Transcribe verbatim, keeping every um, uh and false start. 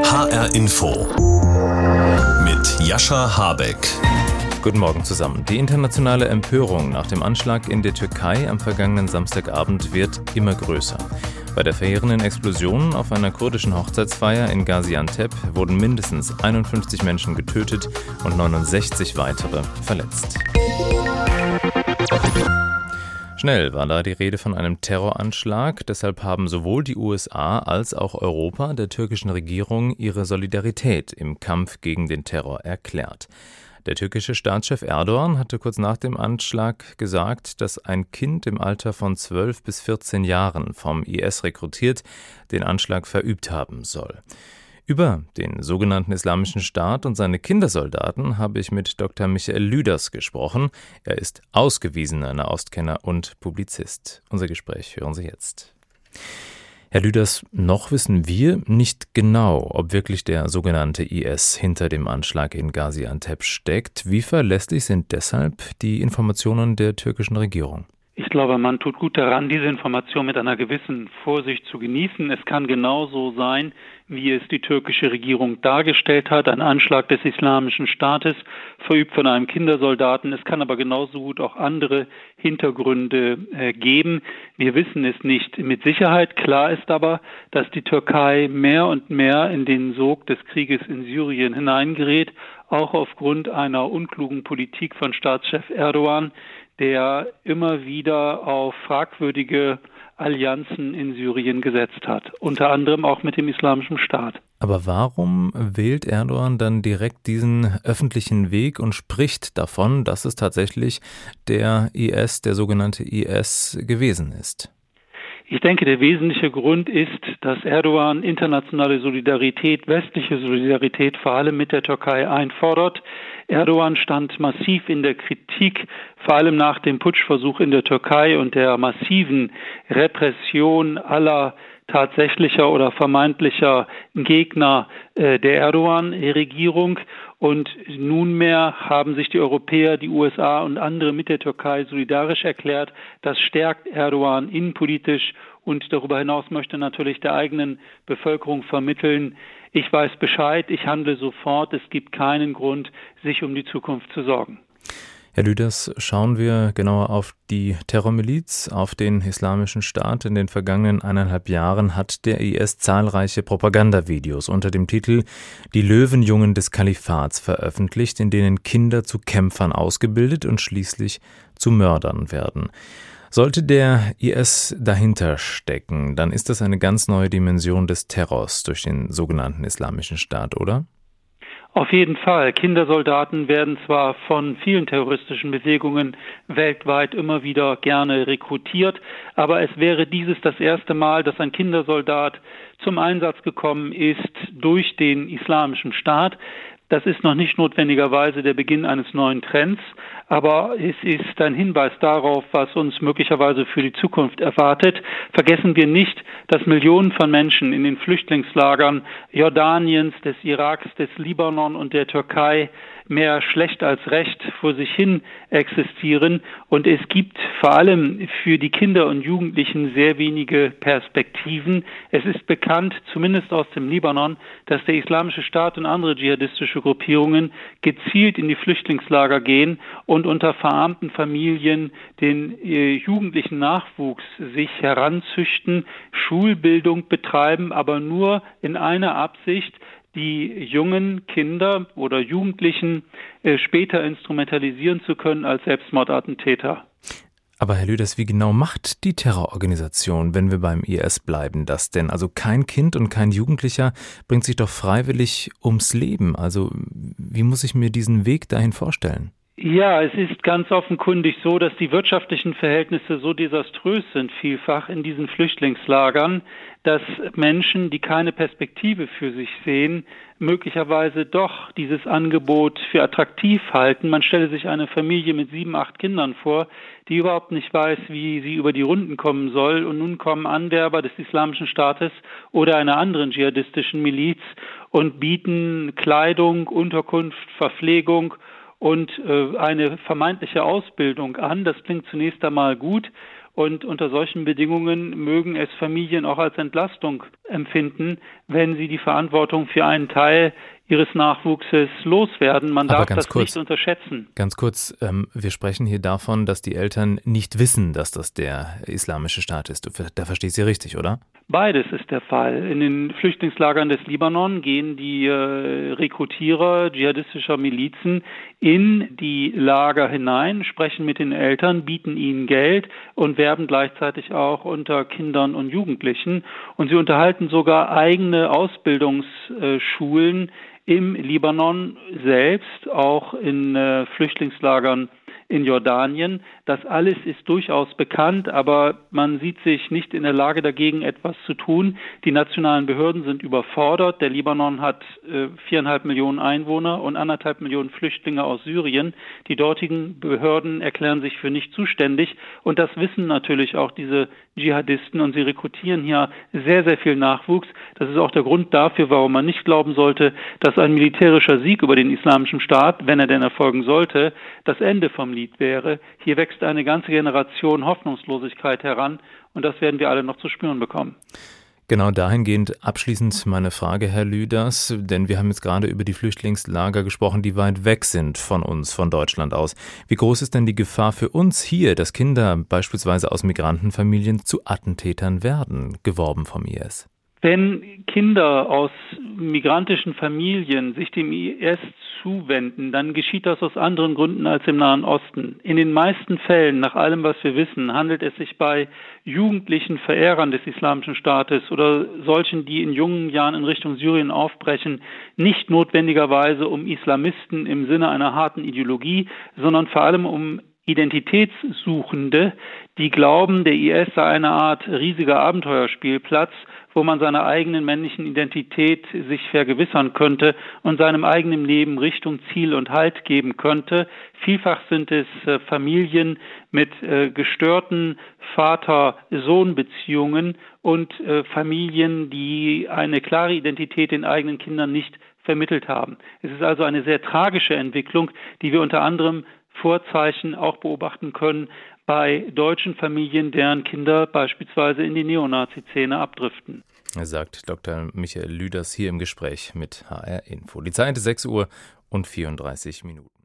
H R Info mit Jascha Habeck. Guten Morgen zusammen. Die internationale Empörung nach dem Anschlag in der Türkei am vergangenen Samstagabend wird immer größer. Bei der verheerenden Explosion auf einer kurdischen Hochzeitsfeier in Gaziantep wurden mindestens einundfünfzig Menschen getötet und neunundsechzig weitere verletzt. Schnell war da die Rede von einem Terroranschlag, deshalb haben sowohl die U S A als auch Europa der türkischen Regierung ihre Solidarität im Kampf gegen den Terror erklärt. Der türkische Staatschef Erdogan hatte kurz nach dem Anschlag gesagt, dass ein Kind im Alter von zwölf bis vierzehn Jahren vom I S rekrutiert den Anschlag verübt haben soll. Über den sogenannten Islamischen Staat und seine Kindersoldaten habe ich mit Doktor Michael Lüders gesprochen. Er ist ausgewiesener Nahostkenner und Publizist. Unser Gespräch hören Sie jetzt. Herr Lüders, noch wissen wir nicht genau, ob wirklich der sogenannte I S hinter dem Anschlag in Gaziantep steckt. Wie verlässlich sind deshalb die Informationen der türkischen Regierung? Ich glaube, man tut gut daran, diese Information mit einer gewissen Vorsicht zu genießen. Es kann genauso sein, wie es die türkische Regierung dargestellt hat, ein Anschlag des Islamischen Staates, verübt von einem Kindersoldaten. Es kann aber genauso gut auch andere Hintergründe äh, geben. Wir wissen es nicht mit Sicherheit. Klar ist aber, dass die Türkei mehr und mehr in den Sog des Krieges in Syrien hineingerät, auch aufgrund einer unklugen Politik von Staatschef Erdogan, der immer wieder auf fragwürdige Allianzen in Syrien gesetzt hat, unter anderem auch mit dem Islamischen Staat. Aber warum wählt Erdogan dann direkt diesen öffentlichen Weg und spricht davon, dass es tatsächlich der I S, der sogenannte I S, gewesen ist? Ich denke, der wesentliche Grund ist, dass Erdogan internationale Solidarität, westliche Solidarität vor allem mit der Türkei einfordert. Erdogan stand massiv in der Kritik, vor allem nach dem Putschversuch in der Türkei und der massiven Repression aller tatsächlicher oder vermeintlicher Gegner äh, der Erdogan-Regierung. Und nunmehr haben sich die Europäer, die U S A und andere mit der Türkei solidarisch erklärt. Das stärkt Erdogan innenpolitisch und darüber hinaus möchte natürlich der eigenen Bevölkerung vermitteln: Ich weiß Bescheid, ich handle sofort, es gibt keinen Grund, sich um die Zukunft zu sorgen. Herr Lüders, schauen wir genauer auf die Terrormiliz, auf den Islamischen Staat. In den vergangenen eineinhalb Jahren hat der I S zahlreiche Propagandavideos unter dem Titel »Die Löwenjungen des Kalifats« veröffentlicht, in denen Kinder zu Kämpfern ausgebildet und schließlich zu Mördern werden. Sollte der I S dahinter stecken, dann ist das eine ganz neue Dimension des Terrors durch den sogenannten Islamischen Staat, oder? Auf jeden Fall. Kindersoldaten werden zwar von vielen terroristischen Bewegungen weltweit immer wieder gerne rekrutiert, aber es wäre dieses das erste Mal, dass ein Kindersoldat zum Einsatz gekommen ist durch den Islamischen Staat. Das ist noch nicht notwendigerweise der Beginn eines neuen Trends, aber es ist ein Hinweis darauf, was uns möglicherweise für die Zukunft erwartet. Vergessen wir nicht, dass Millionen von Menschen in den Flüchtlingslagern Jordaniens, des Iraks, des Libanon und der Türkei mehr schlecht als recht vor sich hin existieren. Und es gibt vor allem für die Kinder und Jugendlichen sehr wenige Perspektiven. Es ist bekannt, zumindest aus dem Libanon, dass der Islamische Staat und andere dschihadistische Gruppierungen gezielt in die Flüchtlingslager gehen und unter verarmten Familien den äh, jugendlichen Nachwuchs sich heranzüchten, Schulbildung betreiben, aber nur in einer Absicht: die jungen Kinder oder Jugendlichen äh, später instrumentalisieren zu können als Selbstmordattentäter. Aber Herr Lüders, wie genau macht die Terrororganisation, wenn wir beim I S bleiben, das denn? Also kein Kind und kein Jugendlicher bringt sich doch freiwillig ums Leben. Also wie muss ich mir diesen Weg dahin vorstellen? Ja, es ist ganz offenkundig so, dass die wirtschaftlichen Verhältnisse so desaströs sind vielfach in diesen Flüchtlingslagern, dass Menschen, die keine Perspektive für sich sehen, möglicherweise doch dieses Angebot für attraktiv halten. Man stelle sich eine Familie mit sieben, acht Kindern vor, die überhaupt nicht weiß, wie sie über die Runden kommen soll. Und nun kommen Anwerber des Islamischen Staates oder einer anderen dschihadistischen Miliz und bieten Kleidung, Unterkunft, Verpflegung und äh, eine vermeintliche Ausbildung an. Das klingt zunächst einmal gut. Und unter solchen Bedingungen mögen es Familien auch als Entlastung empfinden, wenn sie die Verantwortung für einen Teil ihres Nachwuchses loswerden. Man darf das kurz, nicht unterschätzen. Ganz kurz, ähm, wir sprechen hier davon, dass die Eltern nicht wissen, dass das der islamische Staat ist. Da verstehst du richtig, oder? Beides ist der Fall. In den Flüchtlingslagern des Libanon gehen die äh, Rekrutierer dschihadistischer Milizen in die Lager hinein, sprechen mit den Eltern, bieten ihnen Geld und werben gleichzeitig auch unter Kindern und Jugendlichen. Und sie unterhalten sogar eigene Ausbildungsschulen im Libanon selbst, auch in äh, Flüchtlingslagern in Jordanien. Das alles ist durchaus bekannt, aber man sieht sich nicht in der Lage, dagegen etwas zu tun. Die nationalen Behörden sind überfordert. Der Libanon hat äh, viereinhalb Millionen Einwohner und anderthalb Millionen Flüchtlinge aus Syrien. Die dortigen Behörden erklären sich für nicht zuständig und das wissen natürlich auch diese Dschihadisten und sie rekrutieren hier sehr, sehr viel Nachwuchs. Das ist auch der Grund dafür, warum man nicht glauben sollte, dass ein militärischer Sieg über den Islamischen Staat, wenn er denn erfolgen sollte, das Ende vom Lied wäre. Hier wächst eine ganze Generation Hoffnungslosigkeit heran und das werden wir alle noch zu spüren bekommen. Genau dahingehend abschließend meine Frage, Herr Lüders, denn wir haben jetzt gerade über die Flüchtlingslager gesprochen, die weit weg sind von uns, von Deutschland aus. Wie groß ist denn die Gefahr für uns hier, dass Kinder beispielsweise aus Migrantenfamilien zu Attentätern werden, geworben vom I S? Wenn Kinder aus migrantischen Familien sich dem I S zuwenden, dann geschieht das aus anderen Gründen als im Nahen Osten. In den meisten Fällen, nach allem, was wir wissen, handelt es sich bei jugendlichen Verehrern des Islamischen Staates oder solchen, die in jungen Jahren in Richtung Syrien aufbrechen, nicht notwendigerweise um Islamisten im Sinne einer harten Ideologie, sondern vor allem um Identitätssuchende, die glauben, der I S sei eine Art riesiger Abenteuerspielplatz, wo man seiner eigenen männlichen Identität sich vergewissern könnte und seinem eigenen Leben Richtung, Ziel und Halt geben könnte. Vielfach sind es äh, Familien mit äh, gestörten Vater-Sohn-Beziehungen und äh, Familien, die eine klare Identität den eigenen Kindern nicht vermittelt haben. Es ist also eine sehr tragische Entwicklung, die wir unter anderem Vorzeichen auch beobachten können bei deutschen Familien, deren Kinder beispielsweise in die Neonazi-Szene abdriften. Sagt Doktor Michael Lüders hier im Gespräch mit H R Info. Die Zeit ist sechs Uhr und vierunddreißig Minuten.